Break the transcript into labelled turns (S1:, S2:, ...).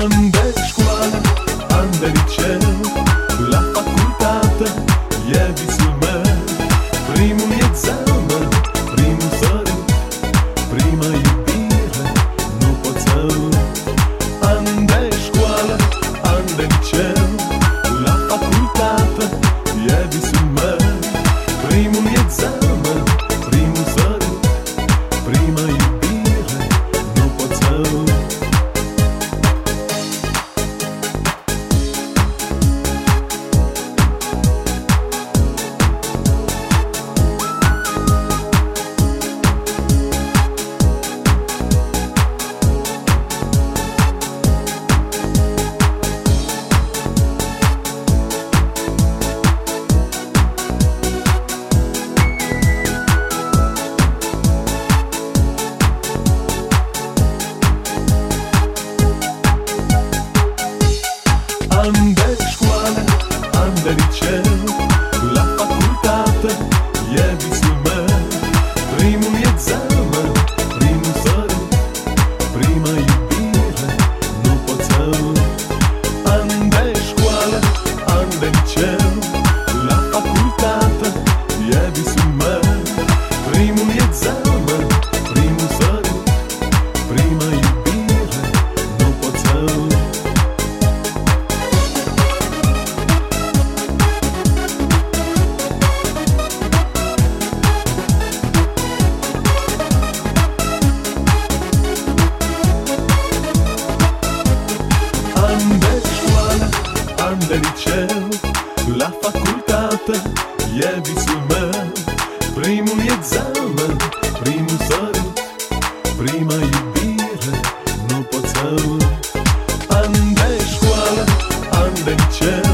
S1: An de școală, an de liceu, la facultate e visul meu. Primul examen, primul sărut, prima iubire, nu pot să uit. An de școală, an de liceu, la facultate e visul meu. Primul examen, primul sărut, prima iubire, nu pot să uit. An de școală, an de liceu, la facultate e visul meu. Primul examen, primul sărut, prima iubire, nu pot să uit. An de școală, an de liceu, la facultate e visul meu. Primul examen, primul sărut, prima iubire, nu pot să uit. An de școală, an de liceu, la facultate e visul meu. Primul examen, primul sărut, prima iubire, nu pot să uit. An de școală, an de liceu,